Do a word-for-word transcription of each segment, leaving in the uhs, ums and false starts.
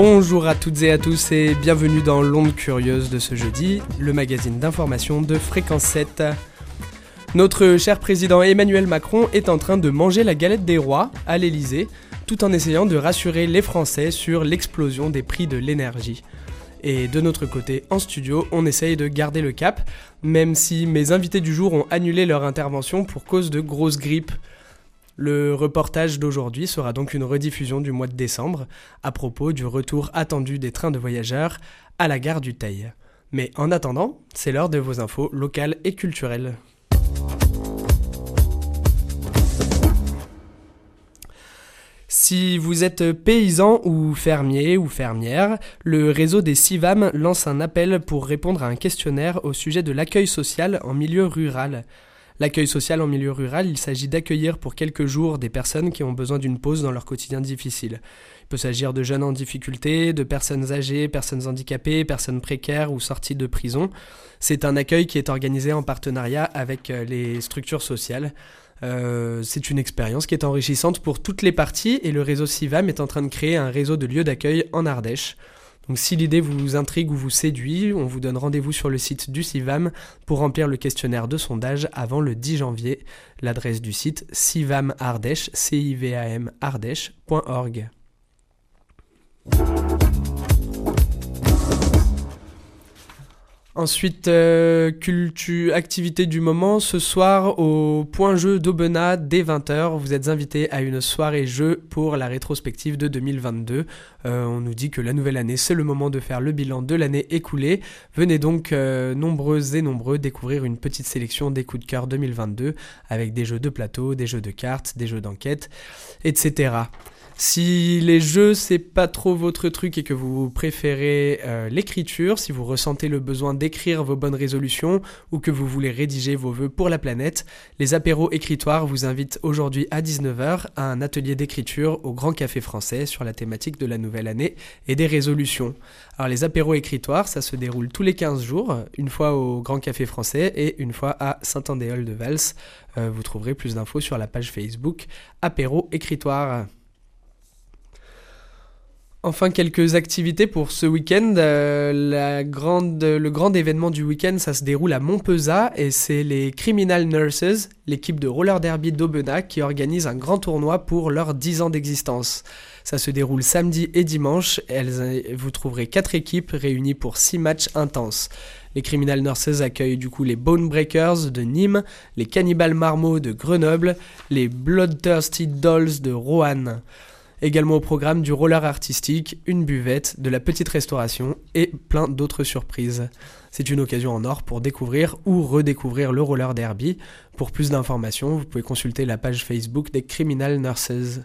Bonjour à toutes et à tous et bienvenue dans l'Onde Curieuse de ce jeudi, le magazine d'information de Fréquence sept. Notre cher président Emmanuel Macron est en train de manger la galette des rois à l'Elysée, tout en essayant de rassurer les Français sur l'explosion des prix de l'énergie. Et de notre côté, en studio, on essaye de garder le cap, même si mes invités du jour ont annulé leur intervention pour cause de grosses grippes. Le reportage d'aujourd'hui sera donc une rediffusion du mois de décembre, à propos du retour attendu des trains de voyageurs à la gare du Teil. Mais en attendant, c'est l'heure de vos infos locales et culturelles. Si vous êtes paysan ou fermier ou fermière, le réseau des Civam lance un appel pour répondre à un questionnaire au sujet de l'accueil social en milieu rural. L'accueil social en milieu rural, il s'agit d'accueillir pour quelques jours des personnes qui ont besoin d'une pause dans leur quotidien difficile. Il peut s'agir de jeunes en difficulté, de personnes âgées, personnes handicapées, personnes précaires ou sorties de prison. C'est un accueil qui est organisé en partenariat avec les structures sociales. Euh, c'est une expérience qui est enrichissante pour toutes les parties et le réseau Civam est en train de créer un réseau de lieux d'accueil en Ardèche. Donc si l'idée vous intrigue ou vous séduit, on vous donne rendez-vous sur le site du Civam pour remplir le questionnaire de sondage avant le dix janvier. L'adresse du site civamardèche, c i v a m ardèche point org. Ensuite, euh, cultu, activité du moment, ce soir au Point Jeu d'Aubenas dès vingt heures, vous êtes invités à une soirée jeu pour la rétrospective de deux mille vingt-deux. Euh, on nous dit que la nouvelle année, c'est le moment de faire le bilan de l'année écoulée. Venez donc euh, nombreuses et nombreux découvrir une petite sélection des coups de cœur deux mille vingt-deux avec des jeux de plateau, des jeux de cartes, des jeux d'enquête, et cetera. Si les jeux, c'est pas trop votre truc et que vous préférez euh, l'écriture, si vous ressentez le besoin d'écrire vos bonnes résolutions ou que vous voulez rédiger vos vœux pour la planète, les apéros écritoires vous invitent aujourd'hui à dix-neuf heures à un atelier d'écriture au Grand Café Français sur la thématique de la nouvelle année et des résolutions. Alors les apéros écritoires, ça se déroule tous les quinze jours, une fois au Grand Café Français et une fois à Saint-Andéol-de-Vals. Euh, vous trouverez plus d'infos sur la page Facebook Apéros écritoires. Enfin, quelques activités pour ce week-end. Euh, la grande, le grand événement du week-end, ça se déroule à Montpezat et c'est les Criminal Nurses, l'équipe de roller derby d'Aubenas, qui organise un grand tournoi pour leurs dix ans d'existence. Ça se déroule samedi et dimanche. Elles, vous trouverez quatre équipes réunies pour six matchs intenses. Les Criminal Nurses accueillent du coup les Bone Breakers de Nîmes, les Cannibal Marmots de Grenoble, les Bloodthirsty Dolls de Roanne. Également au programme du roller artistique, une buvette, de la petite restauration et plein d'autres surprises. C'est une occasion en or pour découvrir ou redécouvrir le roller derby. Pour plus d'informations, vous pouvez consulter la page Facebook des Criminal Nurses.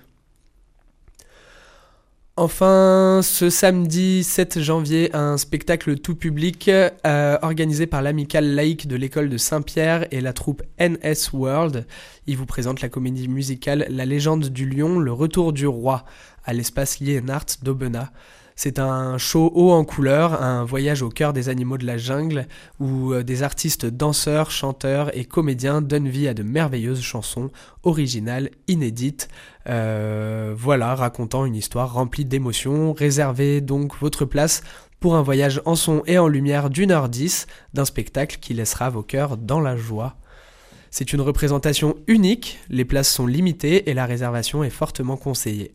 Enfin, ce samedi sept janvier, un spectacle tout public euh, organisé par l'amicale laïque de l'école de Saint-Pierre et la troupe N S World. Il vous présente la comédie musicale La légende du lion, le retour du roi à l'espace Liénart d'Aubenas. C'est un show haut en couleurs, un voyage au cœur des animaux de la jungle où des artistes danseurs, chanteurs et comédiens donnent vie à de merveilleuses chansons originales, inédites. Euh, voilà, racontant une histoire remplie d'émotions. Réservez donc votre place pour un voyage en son et en lumière d'une heure dix d'un spectacle qui laissera vos cœurs dans la joie. C'est une représentation unique, les places sont limitées et la réservation est fortement conseillée.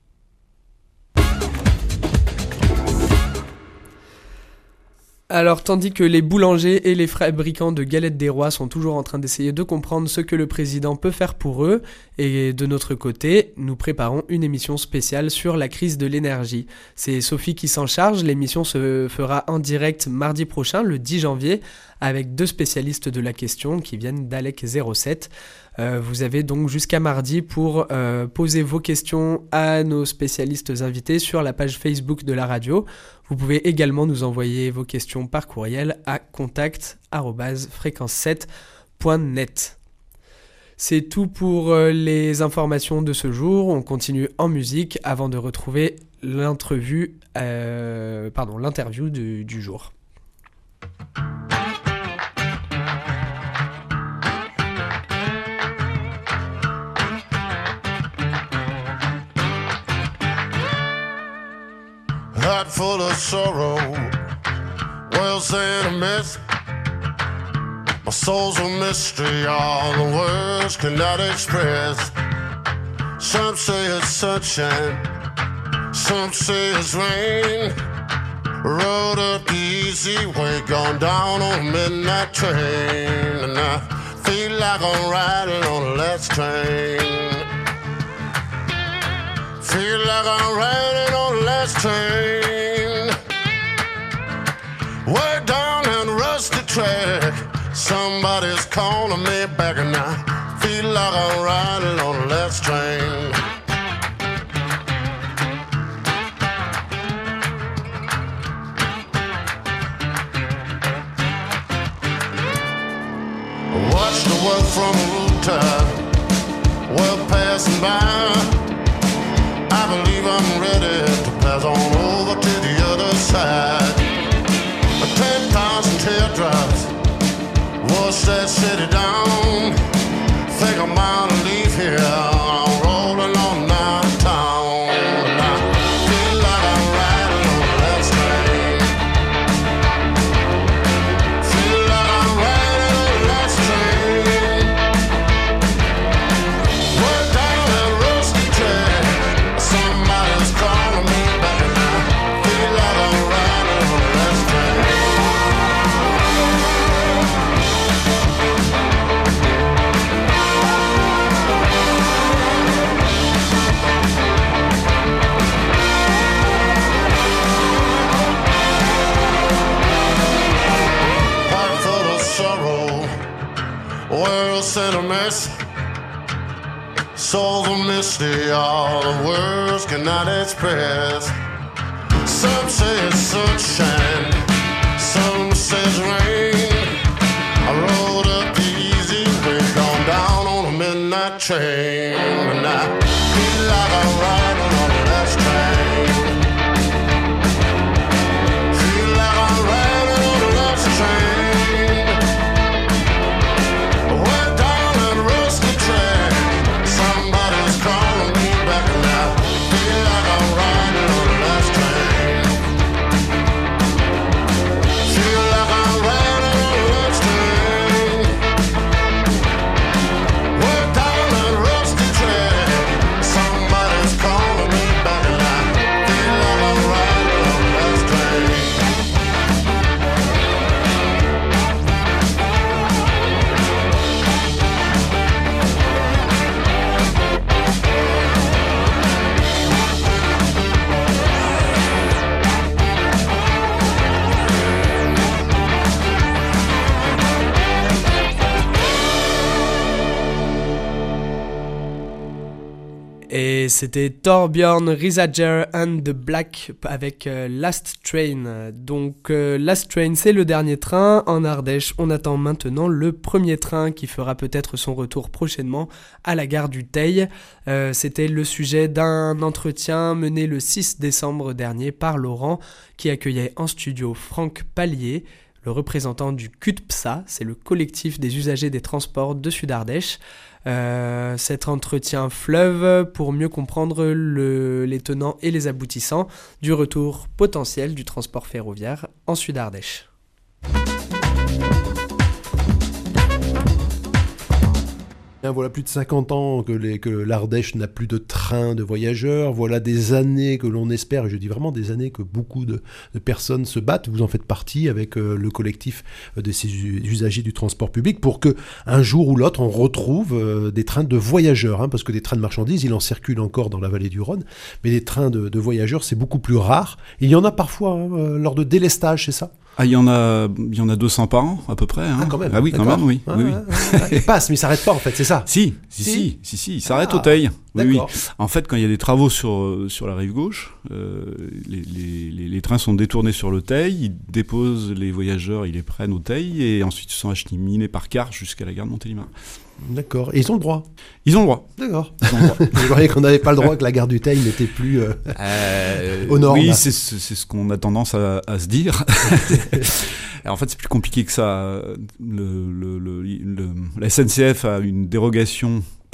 Alors, tandis que les boulangers et les fabricants de galettes des rois sont toujours en train d'essayer de comprendre ce que le président peut faire pour eux, et de notre côté, nous préparons une émission spéciale sur la crise de l'énergie. C'est Sophie qui s'en charge, l'émission se fera en direct mardi prochain, le dix janvier, avec deux spécialistes de la question qui viennent d'Alec zéro sept. Euh, vous avez donc jusqu'à mardi pour euh, poser vos questions à nos spécialistes invités sur la page Facebook de la radio. Vous pouvez également nous envoyer vos questions par courriel à contact arobase fréquence sept point net. C'est tout pour euh, les informations de ce jour. On continue en musique avant de retrouver l'interview, euh, pardon, l'interview du, du jour. I full of sorrow, world's in a mess. My soul's a mystery, all the words cannot express. Some say it's sunshine, some say it's rain. Rode up the easy way, gone down on a midnight train. And I feel like I'm riding on the last train. Feel like I'm riding on the last train. Way down that rusty track, somebody's calling me back, and I feel like I'm riding on the last train. Watch the world from a rooftop, world passing by. I believe I'm ready to pass on over to the other side. Ten thousand teardrops wash that city down. Think I'm out to leave here, I'm rolling on downtown. And I feel like I'm riding on the last train. Feel like I'm riding on the last train. Way down that rusty track, somebody's calling me back, and I feel like I'm riding on the last train. Heart full of sorrow, world's in a mess. Soul's a mystery, all the words cannot express. Some say it's sunshine, some say it's rain. I rode up the easy way, gone down on a midnight train. And I feel like I'm riding on the last train. Feel like I'm riding on the last train. Way down that rusty track, somebody's calling me back, and I feel like I'm riding on the last train. Feel like I'm riding on the last train. Way down that rusty track, somebody's calling me back, and I feel like I'm riding on the last train. Et c'était Torbjörn Risager and the Black avec euh, Last Train. Donc euh, Last Train, c'est le dernier train en Ardèche. On attend maintenant le premier train qui fera peut-être son retour prochainement à la gare du Teil. Euh, c'était le sujet d'un entretien mené le six décembre dernier par Laurent, qui accueillait en studio Franck Pallier, le représentant du C U T P S A, c'est le collectif des usagers des transports de Sud-Ardèche. Euh, cet entretien fleuve pour mieux comprendre le, les tenants et les aboutissants du retour potentiel du transport ferroviaire en Sud-Ardèche. Voilà plus de cinquante ans que, les, que l'Ardèche n'a plus de train de voyageurs. Voilà des années que l'on espère, et je dis vraiment des années que beaucoup de, de personnes se battent. Vous en faites partie avec euh, le collectif euh, de ces usagers du transport public pour que un jour ou l'autre on retrouve euh, des trains de voyageurs, hein, parce que des trains de marchandises, il en circule encore dans la vallée du Rhône, mais des trains de, de voyageurs, c'est beaucoup plus rare. Il y en a parfois hein, euh, lors de délestage, c'est ça ? Ah, il y en a, il y en a deux cents par an, à peu près. Hein. Ah, quand même. Ah oui, D'accord. quand même, oui. Ah, oui, oui. ah, ah, il passe, mais il s'arrête pas, en fait, c'est ça. Si, si, Si. si, si, si, il s'arrête Ah, au Teil. Oui, oui. d'accord. En fait, quand il y a des travaux sur, sur la rive gauche, euh, les, les, les, les trains sont détournés sur le Teil, ils déposent les voyageurs, ils les prennent au Teil, et ensuite ils sont acheminés par car jusqu'à la gare de Montélimar. D'accord. Et ils ont le droit. Ils ont le droit. D'accord. Ils ont le droit. Je croyais qu'on n'avait pas le droit, que la gare du Teil n'était plus euh, Euh, aux normes. Oui, c'est, c'est, c'est ce qu'on a tendance à, à se dire. En fait, c'est plus compliqué que ça. Le, le, le, le, la S N C F a une dérogation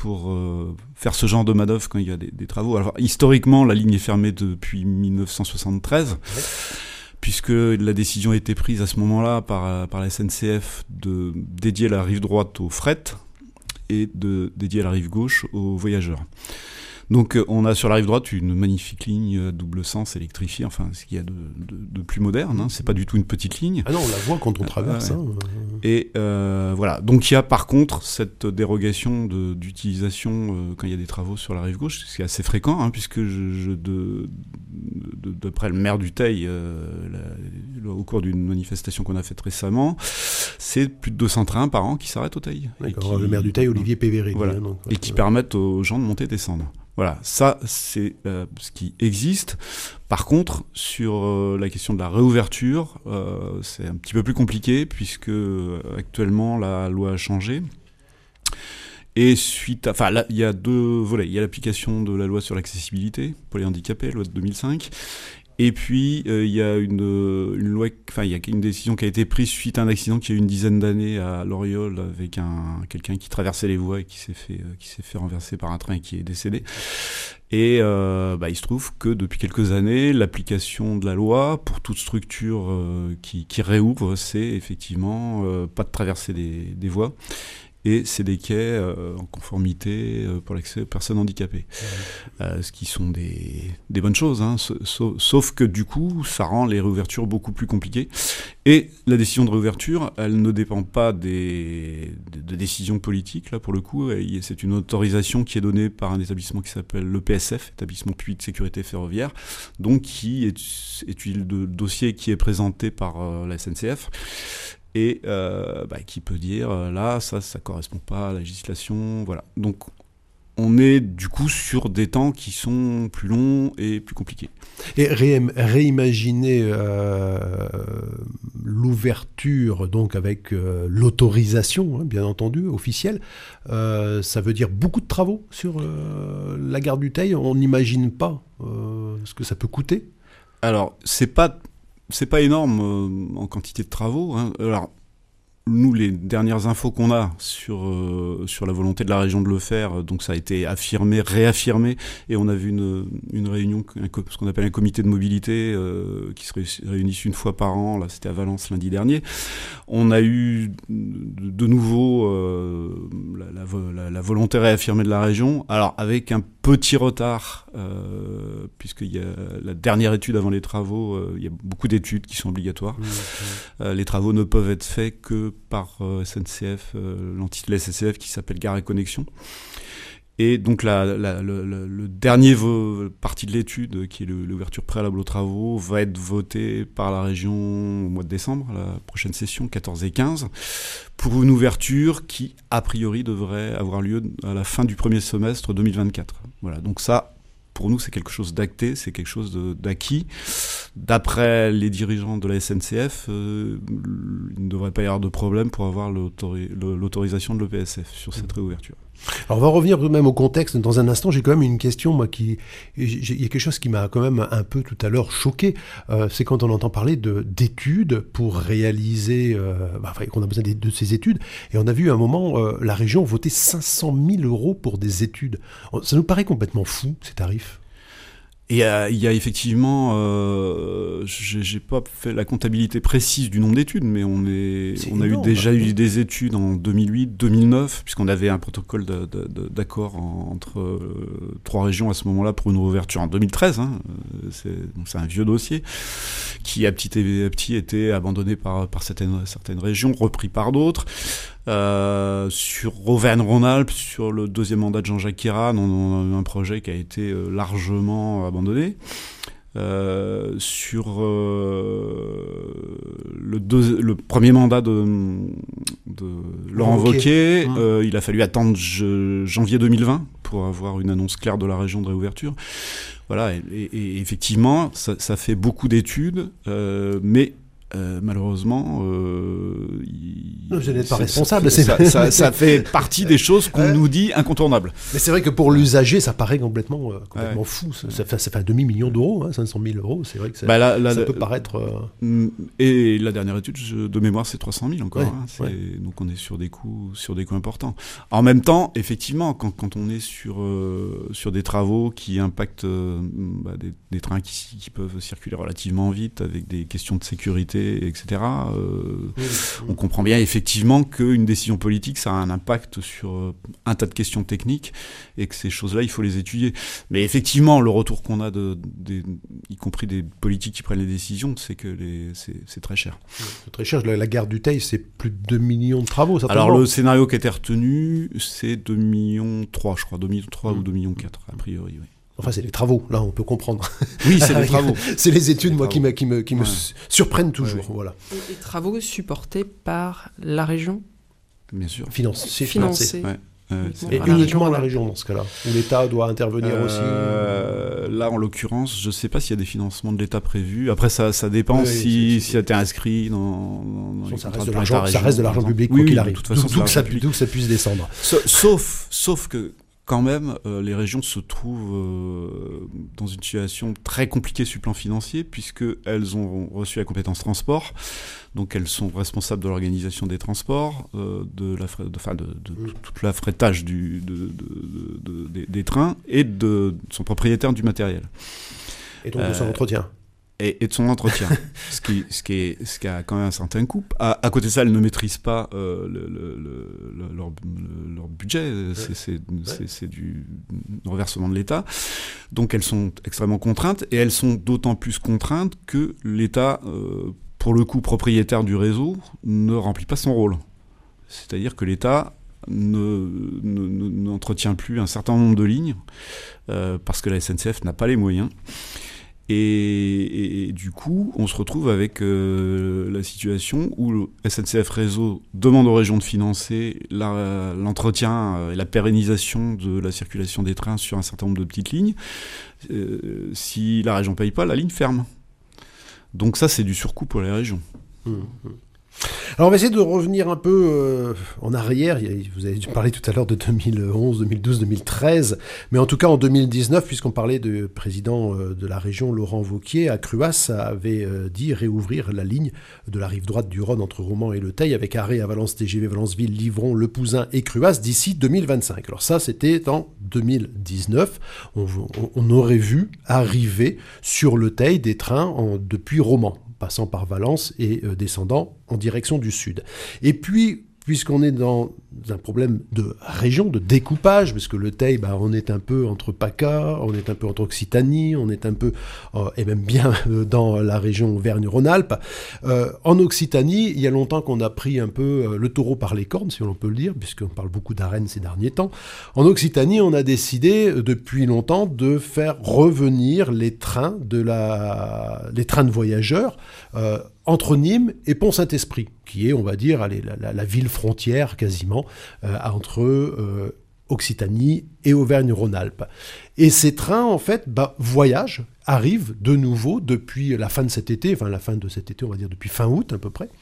pour euh, faire ce genre de manœuvre quand il y a des, des travaux. Alors, historiquement, la ligne est fermée depuis dix-neuf cent soixante-treize, ouais. puisque la décision a été prise à ce moment-là par, par la S N C F de dédier la rive droite au fret et de dédier la rive gauche aux voyageurs. Donc on a sur la rive droite une magnifique ligne à double sens électrifiée, enfin ce qu'il y a de, de, de plus moderne, hein. C'est pas du tout une petite ligne. Ah non, on la voit quand on traverse. Euh, ouais. hein. Et euh, voilà, donc il y a par contre cette dérogation de, d'utilisation euh, quand il y a des travaux sur la rive gauche, ce qui est assez fréquent, hein, puisque je, je, de, de, d'après le maire du Teil, euh, la, au cours d'une manifestation qu'on a faite récemment, c'est plus de deux cents trains par an qui s'arrêtent au Teil. D'accord, qui, le maire du Teil, Olivier Pévéry. Voilà, hein, donc, et qui ouais. permettent aux gens de monter et descendre. Voilà, ça c'est euh, ce qui existe. Par contre, sur euh, la question de la réouverture, euh, c'est un petit peu plus compliqué puisque euh, actuellement la loi a changé. Et suite à... Enfin, là, il y a deux volets. Il y a l'application de la loi sur l'accessibilité pour les handicapés, la loi de deux mille cinq. Et puis, il euh, y a une, une loi... Enfin, il y a une décision qui a été prise suite à un accident qui a eu une dizaine d'années à Loriol avec un, quelqu'un qui traversait les voies et qui s'est fait, euh, qui s'est fait renverser par un train et qui est décédé. Et euh, bah, il se trouve que depuis quelques années, l'application de la loi pour toute structure euh, qui, qui réouvre, c'est effectivement euh, pas de traverser des, des voies. Et c'est des quais euh, en conformité euh, pour l'accès aux personnes handicapées. Mmh. Euh, ce qui sont des, des bonnes choses, hein, sauf, sauf que du coup, ça rend les réouvertures beaucoup plus compliquées. Et la décision de réouverture, elle ne dépend pas des, de, de décisions politiques, là pour le coup. C'est une autorisation qui est donnée par un établissement qui s'appelle l'E P S F, Établissement Public de Sécurité Ferroviaire, donc qui étudie le dossier qui est présenté par euh, la S N C F. Et euh, bah, qui peut dire, euh, là, ça, ça correspond pas à la législation, voilà. Donc, on est du coup sur des temps qui sont plus longs et plus compliqués. Et ré- réimaginer euh, l'ouverture, donc avec euh, l'autorisation, hein, bien entendu, officielle, euh, ça veut dire beaucoup de travaux sur euh, la gare du Teil. On n'imagine pas euh, ce que ça peut coûter. Alors, c'est pas... C'est pas énorme euh, en quantité de travaux, hein. Alors, nous, les dernières infos qu'on a sur, euh, sur la volonté de la région de le faire, donc ça a été affirmé, réaffirmé, et on a vu une, une réunion, un, ce qu'on appelle un comité de mobilité, euh, qui se réunit une fois par an, là c'était à Valence lundi dernier. On a eu de, de nouveau euh, la, la, la, la volonté réaffirmée de la région, alors avec un petit retard, euh, puisqu'il y a la dernière étude avant les travaux, euh, il y a beaucoup d'études qui sont obligatoires. Mmh, mmh. Euh, les travaux ne peuvent être faits que par euh, S N C F, euh, l'entité de la S N C F qui s'appelle Gare et Connexion. Et donc la, la, le, le, le dernier vo- partie de l'étude, qui est le, l'ouverture préalable aux travaux, va être voté par la région au mois de décembre, la prochaine session, quatorze et quinze, pour une ouverture qui, a priori, devrait avoir lieu à la fin du premier semestre deux mille vingt-quatre. Voilà, donc ça, pour nous, c'est quelque chose d'acté, c'est quelque chose de, d'acquis. D'après les dirigeants de la S N C F, euh, il ne devrait pas y avoir de problème pour avoir l'autori- l'autorisation de l'E P S F sur cette réouverture. Alors on va revenir même au contexte dans un instant. J'ai quand même une question, moi, qui il y a quelque chose qui m'a quand même un peu tout à l'heure choqué. Euh, c'est quand on entend parler de d'études pour réaliser, euh, bah, enfin, qu'on a besoin de, de ces études. Et on a vu à un moment euh, la région voter cinq cent mille euros pour des études. Ça nous paraît complètement fou ces tarifs. Et euh, il y a effectivement, euh, j'ai, j'ai pas fait la comptabilité précise du nombre d'études, mais on est, C'est on a énorme, eu déjà hein. eu des études en deux mille huit, deux mille neuf, puisqu'on avait un protocole de, de, de, d'accord en, entre euh, trois régions à ce moment-là pour une réouverture en deux mille treize. Hein, c'est, donc c'est un vieux dossier qui à petit à petit était abandonné par, par certaines, certaines régions, repris par d'autres. Euh, sur Auvergne-Rhône-Alpes, sur le deuxième mandat de Jean-Jacques Kéran, on, on a eu un projet qui a été euh, largement abandonné. Euh, sur euh, le, deux, le premier mandat de, de Laurent Wauquiez, mmh. euh, il a fallu attendre je, janvier deux mille vingt pour avoir une annonce claire de la région de réouverture. Voilà, et, et, et effectivement, ça, ça fait beaucoup d'études, euh, mais Euh, malheureusement, euh, il... non, je n'êtes pas c'est, responsable. C'est, c'est... Ça, ça, ça fait partie des choses qu'on ouais. nous dit incontournables. Mais c'est vrai que pour l'usager, ça paraît complètement, euh, complètement ouais. fou. Ça, ça, fait, ça fait un demi-million d'euros, hein, cinq cent mille euros. C'est vrai que ça, bah là, là, ça là, peut paraître... Euh... Et la dernière étude, je, de mémoire, c'est trois cent mille encore. Ouais, hein, c'est, ouais. Donc on est sur des coûts, sur des coûts importants. En même temps, effectivement, quand, quand on est sur, euh, sur des travaux qui impactent euh, bah, des, des trains qui, qui peuvent circuler relativement vite, avec des questions de sécurité, et cetera, euh, oui, oui. on comprend bien effectivement qu'une décision politique, ça a un impact sur euh, un tas de questions techniques, et que ces choses-là, il faut les étudier. Mais effectivement, le retour qu'on a, de, de, de, y compris des politiques qui prennent les décisions, c'est que les, c'est, c'est très cher. C'est très cher. La, la gare du Teil, c'est plus de deux millions de travaux, certainement. Alors, le scénario qui a été retenu, c'est deux virgule trois millions, je crois, deux virgule trois mmh. ou deux virgule quatre millions, a priori, oui. Enfin, c'est les travaux, là, on peut comprendre. Oui, c'est les travaux. C'est les études, les moi, travaux. qui me, qui me, qui me ouais. surprennent toujours. Ouais, ouais. Voilà. Et les travaux supportés par la région ? Bien sûr. Finance, c'est financé. financé. Ouais. Euh, et la uniquement la région dans ce cas-là, où l'État doit intervenir euh, aussi. Là, en l'occurrence, je ne sais pas s'il y a des financements de l'État prévus. Après, ça, ça dépend oui, si ça a été inscrit dans. dans les ça, reste de l'argent, ça reste de l'argent public, oui, quoi qu'il oui, arrive. De toute façon, d'où, que ça, d'où que ça puisse descendre. Sauf, sauf que. Quand même, euh, les régions se trouvent euh, dans une situation très compliquée sur le plan financier, puisqu'elles ont reçu la compétence transport, donc elles sont responsables de l'organisation des transports, euh, de la fra- de, de, de, de toute la frétage du, de, de, de, de, des, des trains, et de, de son propriétaire du matériel. Et donc de son euh, entretien. Et, et de son entretien, ce, qui, ce, qui est, ce qui a quand même un certain coût. À, à côté de ça, elles ne maîtrisent pas euh, le, le, le, leur, le, leur budget, c'est, c'est, ouais. c'est, c'est du reversement de l'État. Donc elles sont extrêmement contraintes, et elles sont d'autant plus contraintes que l'État, euh, pour le coup propriétaire du réseau, ne remplit pas son rôle. C'est-à-dire que l'État ne, ne, ne, n'entretient plus un certain nombre de lignes, euh, parce que la S N C F n'a pas les moyens. Et, et, et du coup, on se retrouve avec euh, la situation où le S N C F Réseau demande aux régions de financer la, l'entretien et la pérennisation de la circulation des trains sur un certain nombre de petites lignes. Euh, si la région ne paye pas, la ligne ferme. Donc ça, c'est du surcoût pour les régions. Mmh. Alors on va essayer de revenir un peu euh, en arrière. Vous avez parlé tout à l'heure de deux mille onze, deux mille douze, deux mille treize, mais en tout cas en deux mille dix-neuf, puisqu'on parlait du président euh, de la région, Laurent Wauquiez, à Cruas, avait euh, dit réouvrir la ligne de la rive droite du Rhône entre Romans et Le Teil, avec arrêt à Valence T G V, Valenceville, Livron, Le Pouzin et Cruas d'ici deux mille vingt-cinq. Alors ça, c'était en deux mille dix-neuf. On, on, on aurait vu arriver sur Le Teil des trains en, depuis Romans, passant par Valence et euh, descendant en direction du sud. Et puis, puisqu'on est dans un problème de région, de découpage, parce que le Teil, bah, on est un peu entre PACA, on est un peu entre Occitanie, on est un peu, euh, et même bien euh, dans la région Auvergne-Rhône-Alpes. Euh, en Occitanie, il y a longtemps qu'on a pris un peu euh, le taureau par les cornes, si on peut le dire, puisqu'on parle beaucoup d'Arennes ces derniers temps. En Occitanie, on a décidé euh, depuis longtemps de faire revenir les trains, de la... les trains de voyageurs euh, entre Nîmes et Pont-Saint-Esprit, qui est, on va dire, allez, la, la, la ville frontière quasiment euh, entre euh, Occitanie et Auvergne-Rhône-Alpes. Et ces trains, en fait, bah, voyagent, arrivent de nouveau depuis la fin de cet été, enfin la fin de cet été, on va dire depuis fin août à peu près.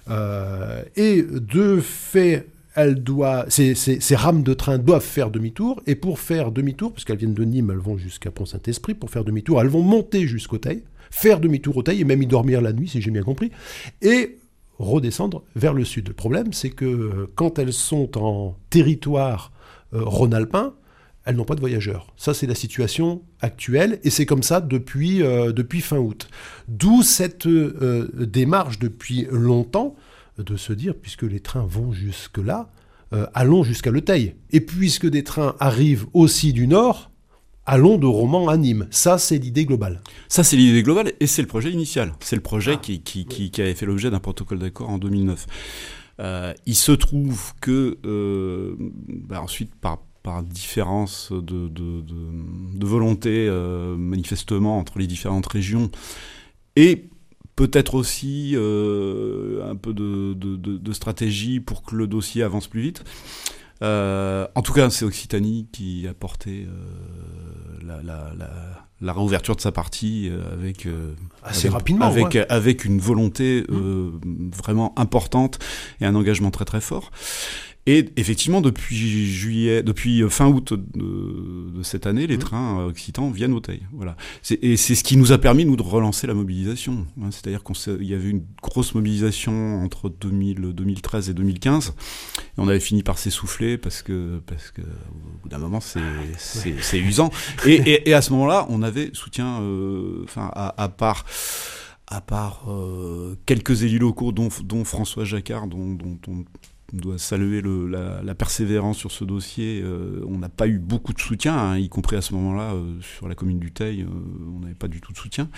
Euh, et de fait, elle doit, ces, ces, ces rames de train doivent faire demi-tour, et pour faire demi-tour, parce qu'elles viennent de Nîmes, elles vont jusqu'à Pont-Saint-Esprit, pour faire demi-tour, elles vont monter jusqu'au Teil, faire demi-tour au Teil, et même y dormir la nuit, si j'ai bien compris, et redescendre vers le sud. Le problème, c'est que euh, quand elles sont en territoire euh, rhône-alpin, elles n'ont pas de voyageurs. Ça, c'est la situation actuelle, et c'est comme ça depuis, euh, depuis fin août. D'où cette euh, démarche depuis longtemps de se dire, puisque les trains vont jusque-là, euh, allons jusqu'à Le Teil. Et puisque des trains arrivent aussi du nord, allons de Romans à Nîmes. Ça, c'est l'idée globale. Ça, c'est l'idée globale, et c'est le projet initial. C'est le projet ah, qui, qui, oui. qui, qui avait fait l'objet d'un protocole d'accord en deux mille neuf. Euh, il se trouve que, euh, bah ensuite, par, par différence de, de, de, de volonté, euh, manifestement, entre les différentes régions, et peut-être aussi euh, un peu de, de, de, de stratégie pour que le dossier avance plus vite, Euh, en tout cas, c'est Occitanie qui a porté euh, la, la, la, la réouverture de sa partie euh, avec euh, assez avec, rapidement, avec, ouais. avec une volonté euh, mmh. vraiment importante et un engagement très très fort. Et effectivement, depuis juillet, depuis fin août de, de cette année, les mmh. trains occitans viennent au Teil. Voilà. C'est, et c'est ce qui nous a permis, nous, de relancer la mobilisation. Hein. C'est-à-dire qu'il y avait une grosse mobilisation entre deux mille, deux mille treize et deux mille quinze. Et on avait fini par s'essouffler parce que, parce que au bout d'un moment, c'est, c'est, c'est usant. Et, et, et à ce moment-là, on avait soutien, euh, enfin, à, à part... à part euh, quelques élus locaux, dont, dont François Jacquard, dont, dont on doit saluer le, la, la persévérance sur ce dossier. Euh, on n'a pas eu beaucoup de soutien, hein, y compris à ce moment-là, euh, sur la commune du Teil, euh, on n'avait pas du tout de soutien.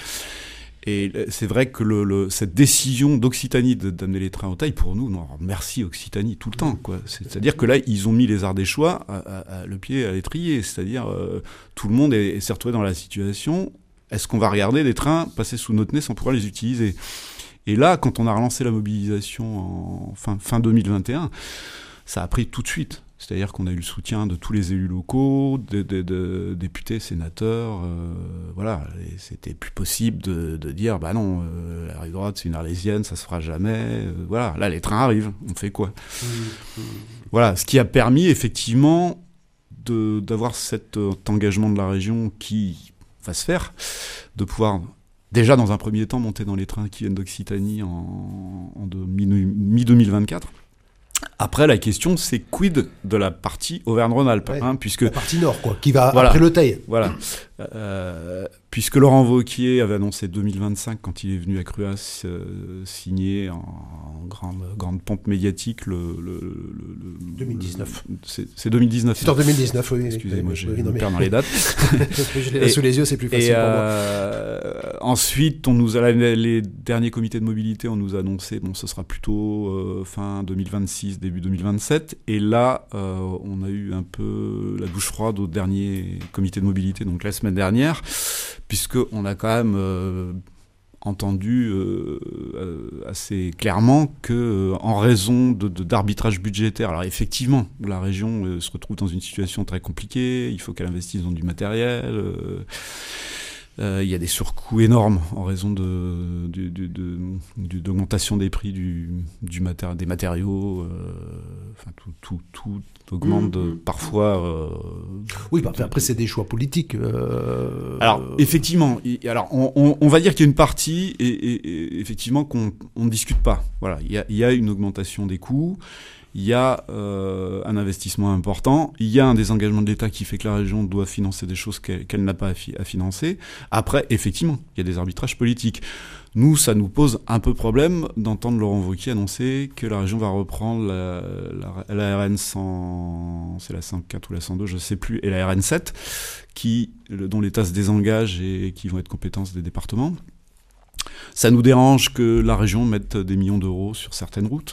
Et c'est vrai que le, le, cette décision d'Occitanie de, d'amener les trains au Teil, pour nous, non, merci Occitanie tout le temps, quoi. C'est-à-dire que là, ils ont mis les Ardéchois à, à, à, le pied à l'étrier. C'est-à-dire, euh, tout le monde est, est s'est retrouvé dans la situation, est-ce qu'on va regarder des trains passer sous notre nez sans pouvoir les utiliser ? Et là, quand on a relancé la mobilisation en fin, fin deux mille vingt et un, ça a pris tout de suite. C'est-à-dire qu'on a eu le soutien de tous les élus locaux, de, de, de députés, sénateurs. Euh, voilà, et c'était plus possible de, de dire, bah non, euh, la rive droite, c'est une arlésienne, ça se fera jamais. Euh, voilà, là, les trains arrivent, on fait quoi ? Mmh, mmh. Voilà, ce qui a permis effectivement de, d'avoir cet euh, engagement de la région qui va se faire, de pouvoir... déjà, dans un premier temps, monter dans les trains qui viennent d'Occitanie en, en de, mi deux mille vingt-quatre. Après, la question, c'est quid de la partie Auvergne-Rhône-Alpes, ouais, hein, puisque la partie nord, quoi, qui va voilà, après le Teil. Voilà. Euh, puisque Laurent Wauquiez avait annoncé deux mille vingt-cinq, quand il est venu à Cruas, euh, signer en, en grande, grande pompe médiatique le... le, le, le deux mille dix-neuf. Le, c'est, c'est deux mille dix-neuf. C'est en deux mille dix-neuf, oui. Excusez-moi, oui, j'ai oui, me mais... perds dans les dates. Je l'ai là sous les yeux, c'est plus facile et pour euh, moi. Ensuite, on nous a, les, les derniers comités de mobilité, on nous a annoncé, bon, ce sera plutôt euh, fin deux mille vingt-six, début deux mille vingt-sept. Et là, euh, on a eu un peu la douche froide au dernier comité de mobilité, donc la semaine dernière, puisqu'on a quand même euh, entendu euh, euh, assez clairement que, euh, en raison de, de, d'arbitrage budgétaire, alors effectivement, la région euh, se retrouve dans une situation très compliquée, il faut qu'elle investisse dans du matériel, euh, euh, il y a des surcoûts énormes en raison de, de, de, de, de, d'augmentation des prix du, du matéri- des matériaux, euh, enfin tout, tout, tout augmente mmh. parfois. Euh, oui, bah, après c'est des choix politiques. Euh, alors effectivement, y, alors on, on, on va dire qu'il y a une partie et, et, et effectivement qu'on on ne discute pas. Voilà, il y a, y a une augmentation des coûts. Il y a euh, un investissement important, il y a un désengagement de l'État qui fait que la région doit financer des choses qu'elle, qu'elle n'a pas à, fi- à financer. Après, effectivement, il y a des arbitrages politiques. Nous, ça nous pose un peu problème d'entendre Laurent Wauquiez annoncer que la région va reprendre la, la, la R N cent, c'est la cent quatre ou la cent deux, je ne sais plus, et la R N sept, qui, dont l'État se désengage et qui vont être compétences des départements. Ça nous dérange que la région mette des millions d'euros sur certaines routes.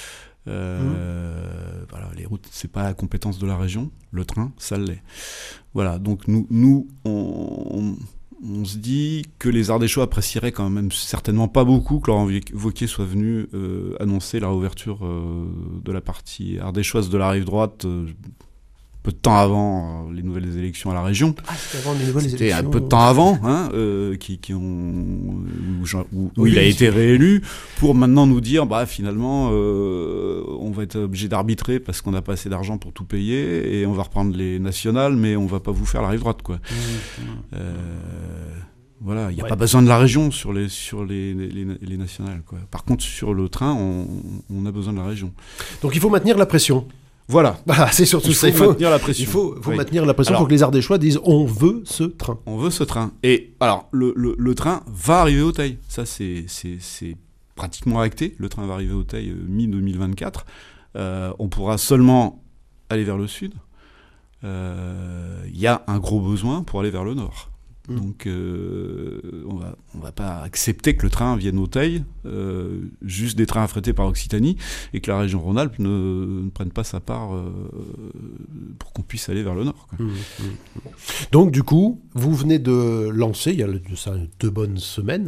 Euh, mmh. Voilà, les routes, c'est pas la compétence de la région. Le train, ça l'est. Voilà, donc nous, nous, on, on, on se dit que les Ardéchois apprécieraient quand même certainement pas beaucoup que Laurent Wauquiez soit venu euh, annoncer la réouverture euh, de la partie ardéchoise de la rive droite. Euh, peu de temps avant euh, les nouvelles élections à la région. Ah, c'était avant les nouvelles c'était élections. un peu de temps avant, hein, euh, qui, qui ont, où, où, où oui, il a été réélu, pour maintenant nous dire, bah finalement, euh, on va être obligé d'arbitrer parce qu'on n'a pas assez d'argent pour tout payer et on va reprendre les nationales, mais on va pas vous faire la rive droite, quoi. Mmh. Euh, Voilà, il n'y a ouais. pas besoin de la région sur les, sur les, les, les nationales, quoi. Par contre, sur le train, on, on a besoin de la région. Donc il faut maintenir la pression. Voilà. Bah, c'est surtout il ça. Il faut maintenir la pression. Il faut, faut oui. maintenir la pression pour que les Ardéchois disent on veut ce train. On veut ce train. Et alors, le, le, le train va arriver au Teil. Ça, c'est, c'est, c'est pratiquement acté. Le train va arriver au Teil euh, mi deux mille vingt-quatre. Euh, on pourra seulement aller vers le sud. Il euh, y a un gros besoin pour aller vers le nord. Mmh. Donc, euh, on va, on va pas accepter que le train vienne au Teil, euh, juste des trains affrétés par Occitanie, et que la région Rhône-Alpes ne, ne prenne pas sa part euh, pour qu'on puisse aller vers le nord, quoi. Mmh, mmh. Donc, du coup, vous venez de lancer, il y a ça, deux bonnes semaines,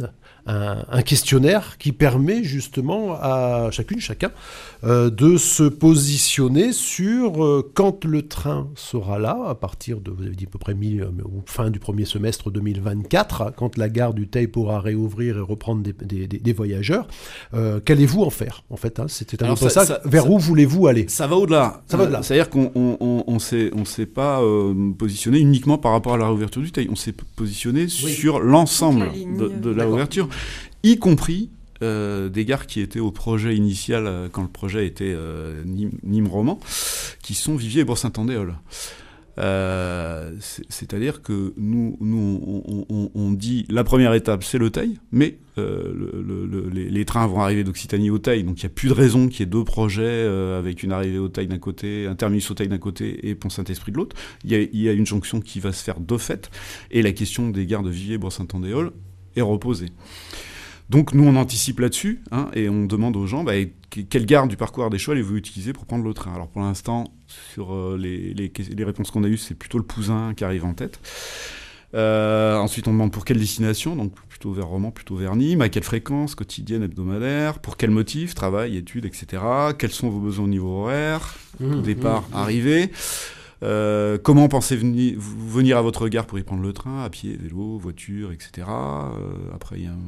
un, un questionnaire qui permet justement à chacune, chacun, euh, de se positionner sur euh, quand le train sera là, à partir de, vous avez dit à peu près mi, euh, fin du premier semestre deux mille vingt-quatre, quand la gare du Teil pourra réouvrir et reprendre des, des, des, des voyageurs. Euh, qu'allez-vous en faire, en fait, hein, c'était un peu ça, ça. Vers ça, où voulez-vous aller? Ça va au-delà. Ça va au-delà. Euh, c'est-à-dire qu'on on, on, on s'est, on s'est pas euh, positionné uniquement par rapport à la réouverture du Teil. On s'est positionné oui. sur l'ensemble de, de la réouverture, y compris euh, des gares qui étaient au projet initial euh, quand le projet était euh, Nîmes-Romans, qui sont Viviers et Bourg-Saint-Andéol. Euh, c'est, c'est-à-dire que nous, nous on, on, on dit la première étape c'est le Teil, mais euh, le, le, le, les, les trains vont arriver d'Occitanie au Teil, donc il n'y a plus de raison qu'il y ait deux projets euh, avec une arrivée au Teil d'un côté, un terminus au Teil d'un côté et Pont-Saint-Esprit de l'autre. Il y a, il y a une jonction qui va se faire de fait, et la question des gares de Viviers et Bourg-Saint-Andéol est reposée. Donc nous on anticipe là-dessus, hein, et on demande aux gens bah, quelle gare du parcours Ardéchois allez-vous utiliser pour prendre le train. Alors pour l'instant, sur euh, les, les, les réponses qu'on a eues, c'est plutôt le Pouzin qui arrive en tête. Euh, ensuite on demande pour quelle destination, donc plutôt vers Romans, plutôt vers Nîmes, à quelle fréquence, quotidienne, hebdomadaire, pour quel motif, travail, études, et cetera. Quels sont vos besoins au niveau horaire, mmh, départ, mmh, arrivée. Euh, comment pensez venir, venir à votre gare pour y prendre le train, à pied, vélo, voiture, et cetera. Euh, après, il y a un...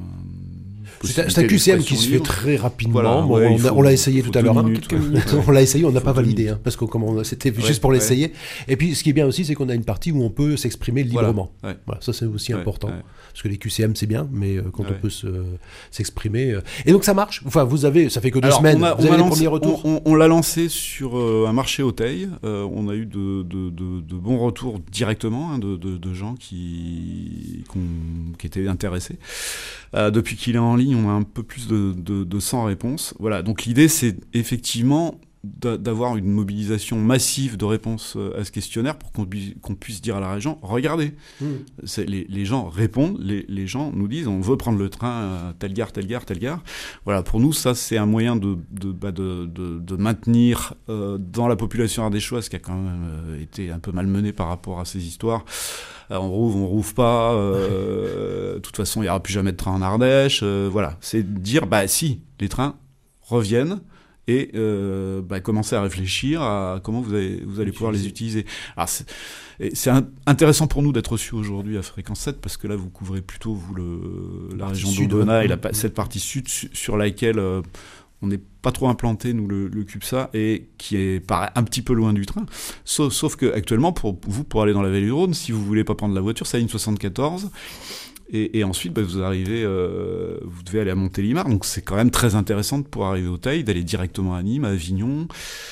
C'est un Q C M qui se fait très rapidement. Voilà, bon, ouais, on, a, faut, on l'a essayé tout à l'heure. Minutes, hein. ouais. On l'a essayé, on n'a pas validé, hein, parce que comme on, c'était ouais, juste pour l'essayer. Ouais. Et puis, ce qui est bien aussi, c'est qu'on a une partie où on peut s'exprimer librement. Voilà, ouais. Voilà, ça, c'est aussi ouais, important. Ouais. Parce que les Q C M, c'est bien, mais euh, quand ouais. on peut se, euh, s'exprimer... Euh... Et donc, ça marche. Enfin, vous avez... Ça fait que deux Alors, semaines. On a, vous on avez les lancé, premiers retours on, on, on l'a lancé sur euh, un marché au Teil. Euh, on a eu de, de, de, de bons retours directement, hein, de, de, de gens qui, qui étaient intéressés. Euh, depuis qu'il est en ligne, on a un peu plus de, de, de cent réponses. Voilà. Donc, l'idée, c'est effectivement... d'avoir une mobilisation massive de réponses à ce questionnaire pour qu'on, qu'on puisse dire à la région, regardez, mmh. c'est, les, les gens répondent, les, les gens nous disent, on veut prendre le train à telle gare, telle gare, telle gare. Voilà, pour nous, ça, c'est un moyen de, de, bah de, de, de maintenir euh, dans la population ardéchoise, qui a quand même euh, été un peu malmenée par rapport à ces histoires. Alors, on rouvre, on rouvre pas, euh, de toute façon, il n'y aura plus jamais de train en Ardèche. Euh, voilà, c'est de dire, bah si, les trains reviennent, et euh, bah, commencer à réfléchir à comment vous allez, vous allez pouvoir les utiliser. Alors c'est, et c'est un, intéressant pour nous d'être reçus aujourd'hui à Fréquence sept, parce que là, vous couvrez plutôt vous, le, la région d'Aubenas et la, cette partie sud sur laquelle euh, on n'est pas trop implanté, nous, le, le CUPSA, et qui est paraît un petit peu loin du train. Sauf, sauf qu'actuellement, pour vous, pour aller dans la vallée du Rhône, si vous ne voulez pas prendre la voiture, c'est la ligne soixante-quatorze. Et, et ensuite, bah, vous arrivez, euh, vous devez aller à Montélimar, donc c'est quand même très intéressant pour arriver au Teil, d'aller directement à Nîmes, à Avignon.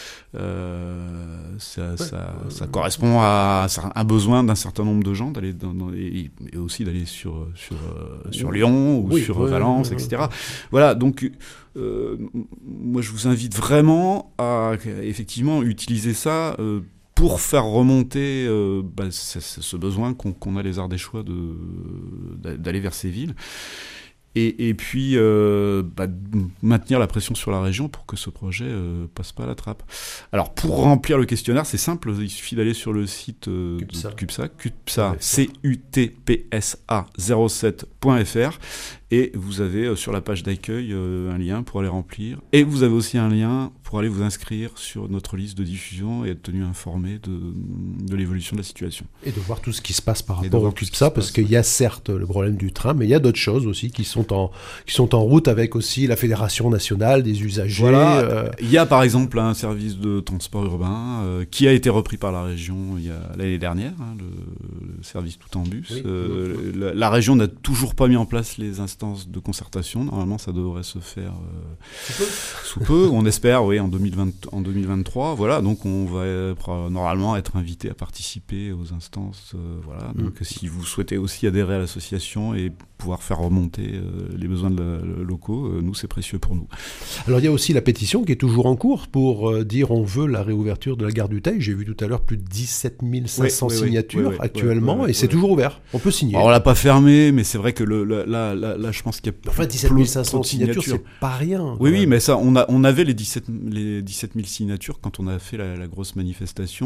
Euh, ça, ouais. ça, ça correspond à un besoin d'un certain nombre de gens d'aller dans, dans, et, et aussi d'aller sur sur euh, sur Lyon ou oui, sur ouais, Valence, ouais, et cetera. Ouais. Voilà, donc euh, moi je vous invite vraiment à effectivement utiliser ça. Euh, pour faire remonter euh, bah, c'est, c'est ce besoin qu'on, qu'on a les Ardéchois de, d'aller vers ces villes. Et, et puis euh, bah, maintenir la pression sur la région pour que ce projet euh, passe pas à la trappe. Alors pour remplir le questionnaire, c'est simple, il suffit d'aller sur le site euh, CUPSA, de CUPSA, CUPSA, C U T P S A zéro sept point F R, et vous avez euh, sur la page d'accueil euh, un lien pour aller remplir. Et vous avez aussi un lien pour aller vous inscrire sur notre liste de diffusion et être tenu informé de, de l'évolution de la situation. Et de voir tout ce qui se passe par rapport au CUPSA, parce qu'il y a certes le problème du train, mais il y a d'autres choses aussi qui sont en, qui sont en route avec aussi la Fédération nationale des usagers. Voilà. Euh... Il y a par exemple un service de transport urbain euh, qui a été repris par la région il y a, l'année dernière, hein, le, le service tout en bus. Oui. Euh, la, la région n'a toujours pas mis en place les instances de concertation. Normalement, ça devrait se faire euh, sous peu. Sous peu, on espère, oui, en deux mille vingt, en deux mille vingt-trois. Voilà, donc on va euh, normalement être invité à participer aux instances. Euh, voilà, donc mmh. si vous souhaitez aussi adhérer à l'association et pouvoir faire remonter euh, les besoins de la, locaux, euh, nous, c'est précieux pour nous. Alors, il y a aussi la pétition qui est toujours en cours pour euh, dire on veut la réouverture de la gare du Teil. J'ai vu tout à l'heure plus de dix-sept mille cinq cents oui, oui, signatures oui, oui, actuellement, oui, oui, et oui, c'est oui. toujours ouvert. On peut signer. Alors, on l'a pas fermé, mais c'est vrai que le, là, là, là, là, je pense qu'il y a enfin, dix-sept mille cinq cents signatures, c'est pas rien. Oui, oui, mais ça, on, a, on avait les dix-sept mille signatures quand on a fait la, la grosse manifestation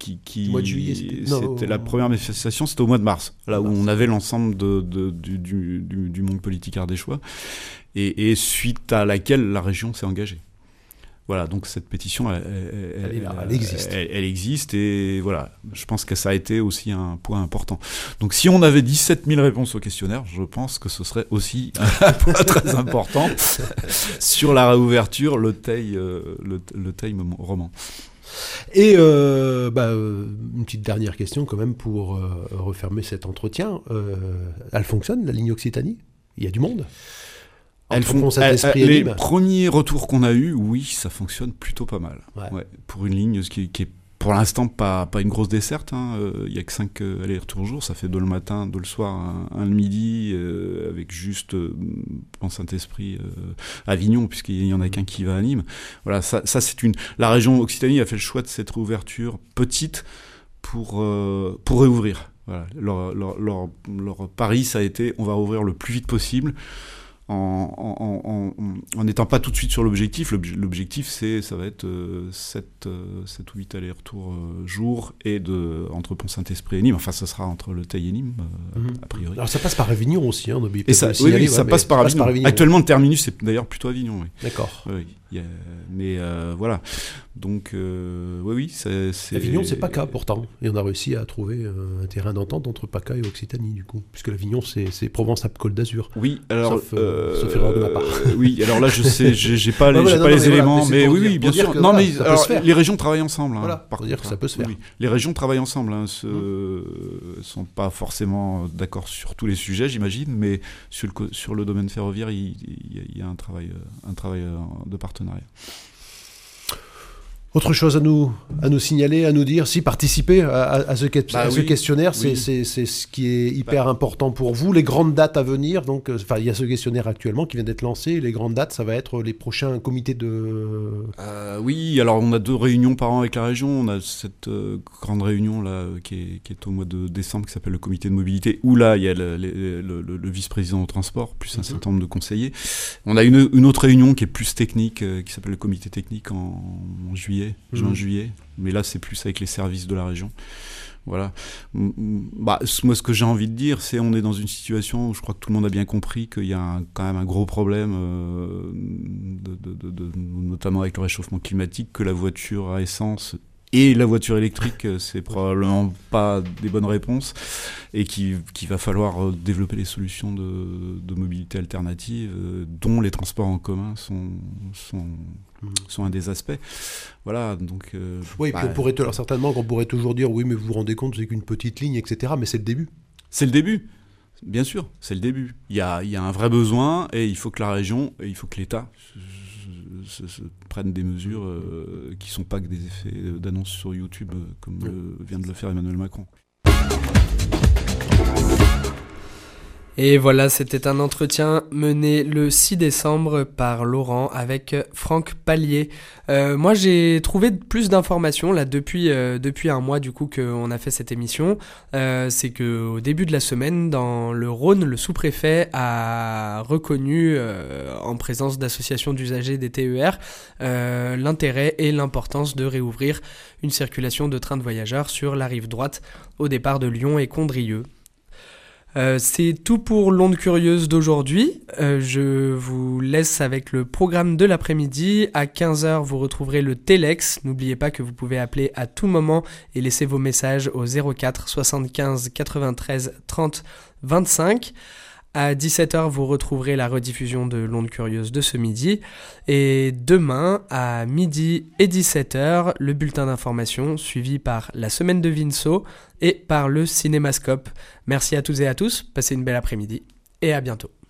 qui, qui mois de juillet, c'était, non, c'était la première manifestation, c'était au mois de mars, là mars. Où on avait l'ensemble de, de, du, du, du, du monde politique ardéchois, et, et suite à laquelle la région s'est engagée. Voilà, donc cette pétition, elle, elle, elle, elle, là, elle existe. Elle, elle existe, et voilà, je pense que ça a été aussi un point important. Donc si on avait dix-sept mille réponses au questionnaire, je pense que ce serait aussi un point très important sur la réouverture, le Teil, euh, le, le Teil roman. Et euh, bah, euh, une petite dernière question quand même pour euh, refermer cet entretien. Euh, elle fonctionne, la ligne Occitanie ? Il y a du monde ? Elles font, elles, elles, les premiers retours qu'on a eus, oui, ça fonctionne plutôt pas mal. Ouais. Ouais, pour une ligne qui, qui est pour l'instant pas, pas une grosse desserte, hein. euh, il n'y a que cinq euh, allers-retours jour, ça fait deux le matin, deux le soir, un, un le midi, euh, avec juste, euh, en Saint-Esprit, euh, Avignon, puisqu'il n'y en a qu'un qui va à Nîmes. Voilà, ça, ça c'est une... La région Occitanie a fait le choix de cette réouverture petite pour, euh, pour réouvrir. Voilà. Leur, leur, leur, leur pari, ça a été, on va rouvrir le plus vite possible, en n'étant pas tout de suite sur l'objectif. L'objectif, c'est, ça va être euh, sept ou huit allers-retours euh, jour, et de, entre Pont-Saint-Esprit et Nîmes. Enfin, ça sera entre le Teil et Nîmes, euh, mmh. a priori. Alors, ça passe par Avignon aussi, hein, n'oubliez pas. Et ça, oui, signaler, oui, ouais, ça passe par, Avignon. par Avignon. Actuellement, le terminus, c'est d'ailleurs plutôt Avignon. Oui. D'accord. Oui, y a, mais euh, voilà. Donc, euh, oui, oui. C'est, c'est... Avignon, c'est PACA, pourtant. Et on a réussi à trouver un terrain d'entente entre PACA et Occitanie, du coup. Puisque l'Avignon, c'est, c'est Provence-Alpes-Côte d'Azur. Oui, alors... Sauf, euh, sauf erreur de ma part. Euh, oui, alors là, je sais, j'ai, j'ai pas les, ouais, voilà, j'ai non, pas non, les éléments, mais, voilà, mais oui, oui, bien sûr. Non, voilà, mais alors, les régions travaillent ensemble. Hein, voilà, par pour dire que ça peut se faire. Oui, les régions travaillent ensemble. Hein, se, mmh. sont pas forcément d'accord sur tous les sujets, j'imagine, mais sur le, sur le domaine ferroviaire, il, il, il y a un travail, un travail de partenariat. Autre chose à nous, à nous signaler, à nous dire, si participer à, à, ce, bah, à oui, ce questionnaire, c'est, oui. c'est, c'est ce qui est hyper bah. important pour vous. Les grandes dates à venir, donc, enfin, il y a ce questionnaire actuellement qui vient d'être lancé. Les grandes dates, ça va être les prochains comités de... Euh, oui, alors on a deux réunions par an avec la région. On a cette euh, grande réunion là euh, qui, est, qui est au mois de décembre, qui s'appelle le comité de mobilité, où là, il y a le, le, le, le, le vice-président au transport, plus un mm-hmm. certain nombre de conseillers. On a une, une autre réunion qui est plus technique, euh, qui s'appelle le comité technique en, en juillet. juin-juillet, mais là c'est plus avec les services de la région. Voilà. Bah, moi, ce que j'ai envie de dire, c'est on est dans une situation où je crois que tout le monde a bien compris qu'il y a un, quand même un gros problème, euh, de, de, de, de, notamment avec le réchauffement climatique, que la voiture à essence et la voiture électrique, c'est probablement pas des bonnes réponses, et qu'il, qu'il va falloir développer des solutions de, de mobilité alternative, euh, dont les transports en commun sont, sont, sont un des aspects. Voilà, donc... Euh, oui, bah, puis on pourrait, alors certainement qu'on pourrait toujours dire, oui, mais vous vous rendez compte, c'est qu'une petite ligne, et cetera, mais c'est le début. C'est le début, bien sûr, c'est le début. Il y a, il y a un vrai besoin, et il faut que la région, et il faut que l'État... Se, se prennent des mesures euh, qui ne sont pas que des effets d'annonce sur YouTube, euh, comme euh, vient de le faire Emmanuel Macron. Et voilà, c'était un entretien mené le six décembre par Laurent avec Franck Pallier. Euh, moi, j'ai trouvé plus d'informations là depuis euh, depuis un mois du coup qu'on a fait cette émission. Euh, c'est que au début de la semaine, dans le Rhône, le sous-préfet a reconnu, euh, en présence d'associations d'usagers des T E R, euh, l'intérêt et l'importance de réouvrir une circulation de trains de voyageurs sur la rive droite au départ de Lyon et Condrieu. Euh, c'est tout pour l'onde curieuse d'aujourd'hui. Euh, je vous laisse avec le programme de l'après-midi. À quinze heures, vous retrouverez le Telex. N'oubliez pas que vous pouvez appeler à tout moment et laisser vos messages au zéro quatre soixante-quinze quatre-vingt-treize trente vingt-cinq. À dix-sept heures, vous retrouverez la rediffusion de l'onde curieuse de ce midi. Et demain, à midi et dix-sept heures, le bulletin d'information suivi par la semaine de Vinceau et par le Cinémascope. Merci à toutes et à tous, passez une belle après-midi et à bientôt.